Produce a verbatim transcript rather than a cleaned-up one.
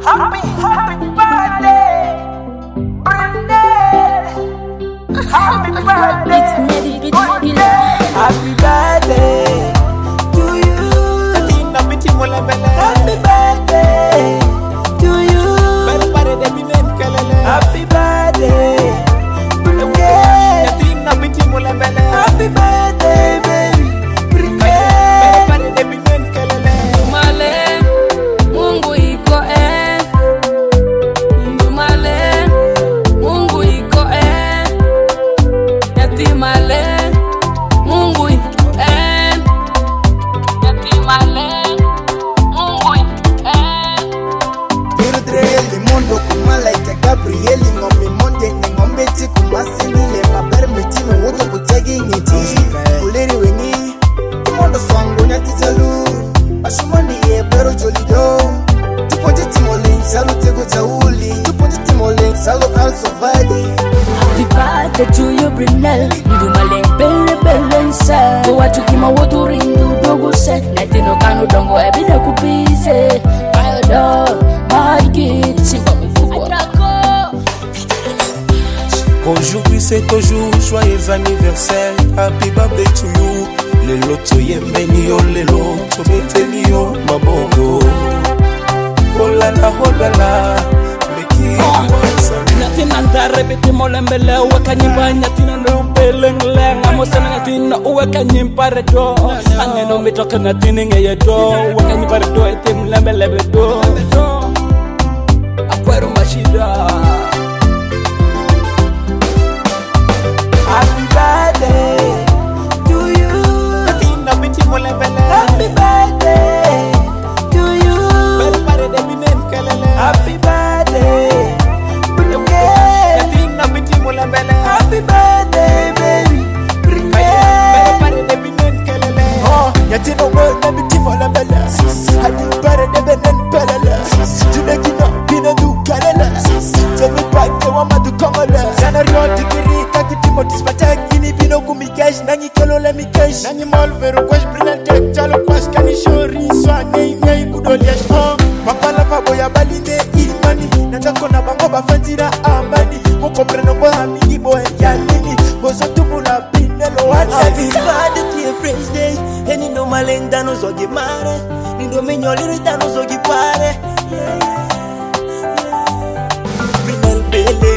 Happy, happy birthday, Brindel. Happy birthday, happy birthday to you. Happy birthday to you. Happy birthday, Brindel. Happy birthday, baby, Brindel. Male, Mungu iko eh. Male, Mungu iko eh. Yatimale, Mungu iko eh. Yatimale, Mungu iko eh. Irudreli mondo kumalaika Gabrieli ngombe monde ni ngombe tiku masinile maber mitime woto kutegi ngiti Uleri wengi mondo swangu nyati jalu Ashumani ye pero jolido Tuponje timole salu tego jauli Tuponje timole salu also vadi. Happy birthday to you, Brindel. Nidu male bele bele nse. Go watu kima wotu rindu dogo se. Netino kanu dongo ebida kupise. Mayodo, my kid, simba mfuko. Aujourd'hui c'est ton jour, joyeux anniversaire. Happy birthday to you. Lelo to yemeni yo, lelo to beteni yo, mabongo. Oh la la, oh la la. Nyatina ndare biti molembele uweka nyimba nyatina nubele nglenga Mosana nyatina uweka nyimba redo Angeno mitoka nyatina ngeye do uweka nyimba redo iti mlembele bedo Akwero mashida. Happy birthday to you. Happy birthday to you. Happy birthday, Brindel. Happy birthday, baby, Brindel. Oh, yatino mo na bitimola bela. Happy birthday benen pelala. Junekino bina du kalala. Jami pake wa madu komola. Sana rio tikiri kakitimo tispatak ini bino kumikesh nangi kolo le mikesh. Nangi mol vero kwash Brindel tek chalo kwash kani shori swane nei kudoliash. Oh, mapala paboya balinde imani. Natako na bango bafantira amani. Moko preno bo hamigi bo yanini. Bozo tumula Brindel one. Happy birthday to your friend's day. Eni no malenda no zogi mare. Nindo minyoliri dano zogi pare. Brindel bele.